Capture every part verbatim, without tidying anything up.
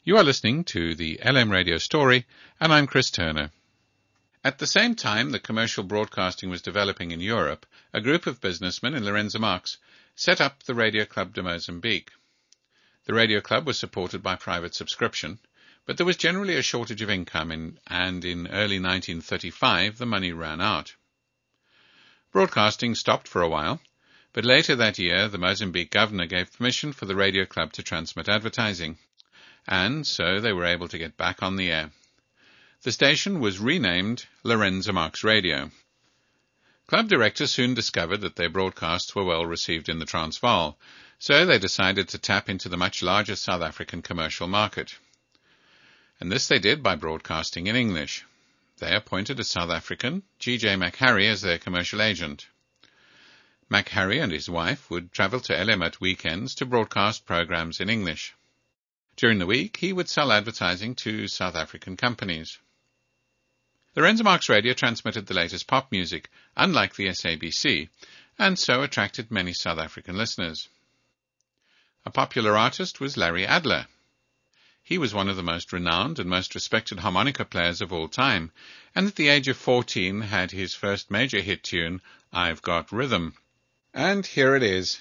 You are listening to the L M Radio Story, and I'm Chris Turner. At the same time that commercial broadcasting was developing in Europe, a group of businessmen in Lourenço Marques set up the Radio Club de Mozambique. The Radio Club was supported by private subscription, but there was generally a shortage of income, in, and in early nineteen thirty-five the money ran out. Broadcasting stopped for a while, but later that year the Mozambique governor gave permission for the Radio Club to transmit advertising, and so they were able to get back on the air. The station was renamed Lourenço Marques Radio. Club directors soon discovered that their broadcasts were well received in the Transvaal, so they decided to tap into the much larger South African commercial market. And this they did by broadcasting in English. They appointed a South African, G J McHarry, as their commercial agent. McHarry and his wife would travel to L M at weekends to broadcast programs in English. During the week, he would sell advertising to South African companies. Lourenço Marques Radio transmitted the latest pop music, unlike the S A B C, and so attracted many South African listeners. A popular artist was Larry Adler. He was one of the most renowned and most respected harmonica players of all time, and at the age of fourteen had his first major hit tune, I've Got Rhythm. And here it is.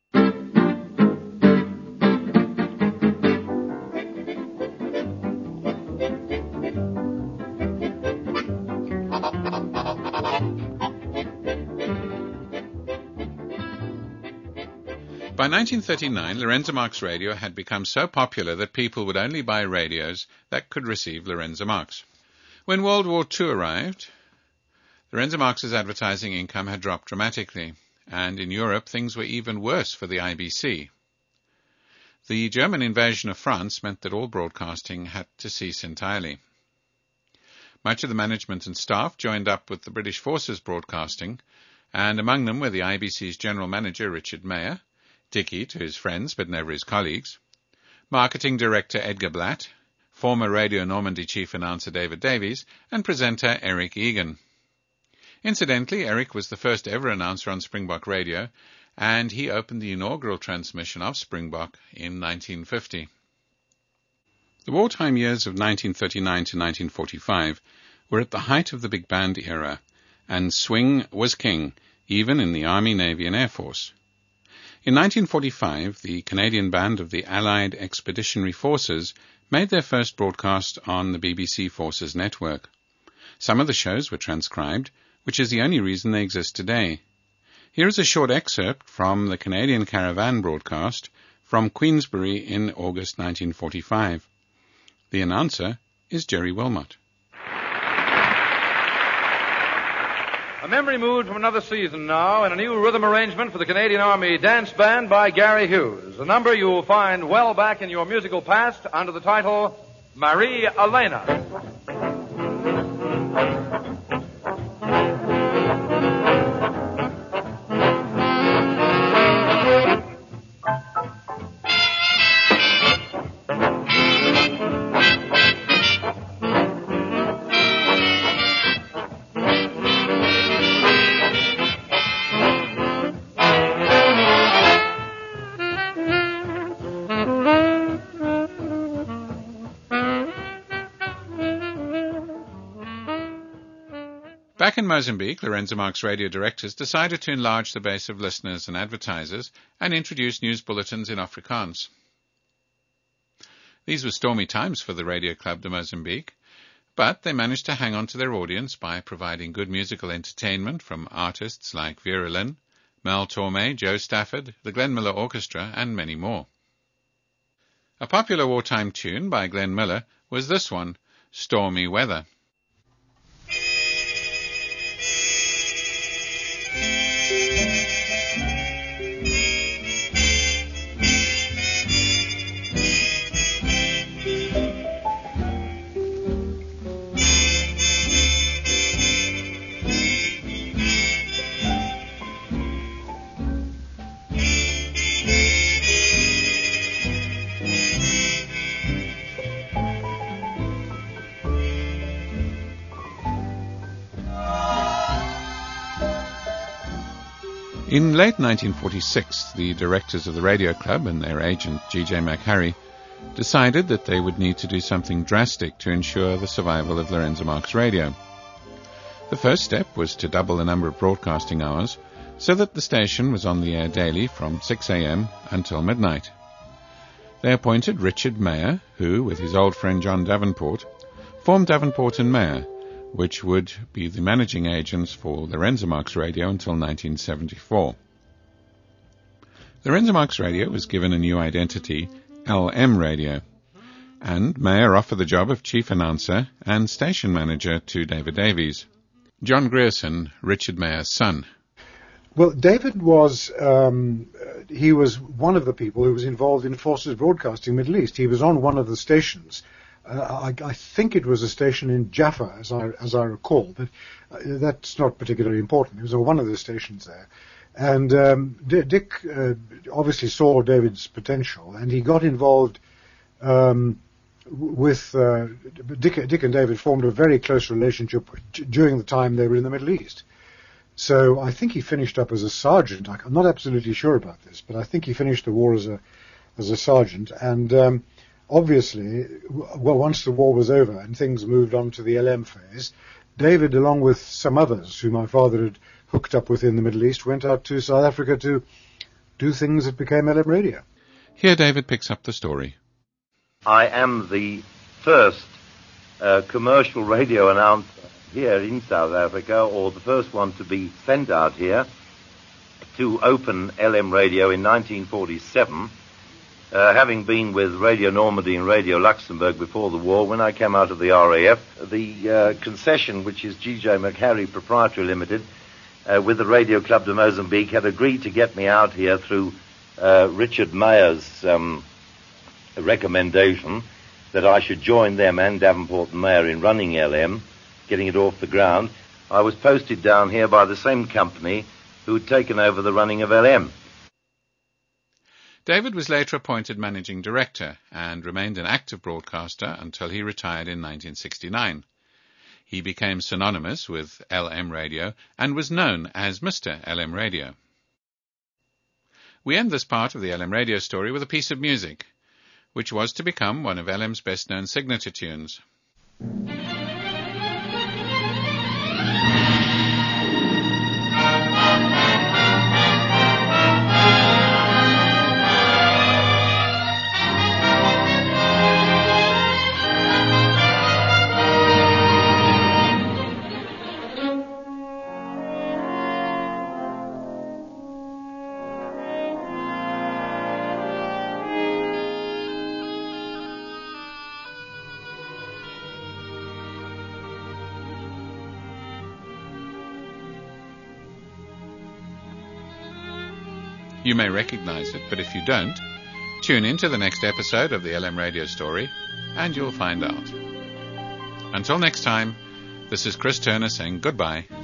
By nineteen thirty-nine, Lourenço Marques Radio had become so popular that people would only buy radios that could receive Lourenço Marques. When World War Two arrived, Lourenço Marques' advertising income had dropped dramatically, and in Europe things were even worse for the I B C. The German invasion of France meant that all broadcasting had to cease entirely. Much of the management and staff joined up with the British Forces Broadcasting, and among them were the I B C's general manager Richard Mayer, Dickie to his friends but never his colleagues, marketing director Edgar Blatt, former Radio Normandy chief announcer David Davies, and presenter Eric Egan. Incidentally, Eric was the first ever announcer on Springbok Radio, and he opened the inaugural transmission of Springbok in nineteen fifty. The wartime years of nineteen thirty-nine to nineteen forty-five were at the height of the big band era, and swing was king, even in the Army, Navy, and Air Force. In nineteen forty-five, the Canadian band of the Allied Expeditionary Forces made their first broadcast on the B B C Forces network. Some of the shows were transcribed, which is the only reason they exist today. Here is a short excerpt from the Canadian Caravan broadcast from Queensbury in August nineteen forty-five. The announcer is Jerry Wilmot. A memory mood from another season now, and a new rhythm arrangement for the Canadian Army Dance Band by Gary Hughes, a number you will find well back in your musical past under the title Marie Elena. Back in Mozambique, Lourenço Marques Radio directors decided to enlarge the base of listeners and advertisers and introduce news bulletins in Afrikaans. These were stormy times for the Radio Club de Mozambique, but they managed to hang on to their audience by providing good musical entertainment from artists like Vera Lynn, Mel Torme, Joe Stafford, the Glenn Miller Orchestra, and many more. A popular wartime tune by Glenn Miller was this one, Stormy Weather. In late nineteen forty-six, the directors of the Radio Club and their agent, G J McHarry, decided that they would need to do something drastic to ensure the survival of Lorenzo Marx Radio. The first step was to double the number of broadcasting hours so that the station was on the air daily from six a.m. until midnight. They appointed Richard Mayer, who, with his old friend John Davenport, formed Davenport and Mayer, which would be the managing agents for Lorenzo Marx Radio until nineteen seventy-four. Lorenzo Marx Radio was given a new identity, L M Radio, and Mayer offered the job of chief announcer and station manager to David Davies. John Grierson, Richard Mayer's son. Well, David was, um, he was one of the people who was involved in Forces Broadcasting Middle East. He was on one of the stations. Uh, I, I think it was a station in Jaffa, as I, as I recall, but uh, that's not particularly important. He was on one of the stations there. And um, D- Dick uh, obviously saw David's potential, and he got involved um, with, uh, Dick, Dick and David formed a very close relationship d- during the time they were in the Middle East. So I think he finished up as a sergeant. I'm not absolutely sure about this, but I think he finished the war as a as a sergeant. And um, obviously, well, once the war was over and things moved on to the L M phase, David, along with some others who my father had hooked up with in the Middle East, went out to South Africa to do things that became L M Radio. Here David picks up the story. I am the first uh, commercial radio announcer here in South Africa, or the first one to be sent out here to open L M Radio in nineteen forty-seven, uh, having been with Radio Normandy and Radio Luxembourg before the war. When I came out of the R A F, the uh, concession, which is G J McHarry Proprietary Limited, uh, with the Radio Club de Mozambique, had agreed to get me out here through uh, Richard Mayer's um, recommendation that I should join them and Davenport and Mayer in running L M, getting it off the ground. I was posted down here by the same company who had taken over the running of L M. David was later appointed managing director and remained an active broadcaster until he retired in nineteen sixty-nine. He became synonymous with L M Radio and was known as Mister L M Radio. We end this part of the L M Radio story with a piece of music, which was to become one of L M's best-known signature tunes. You may recognize it, but if you don't, tune in to the next episode of the L M Radio story, and you'll find out. Until next time, this is Chris Turner saying goodbye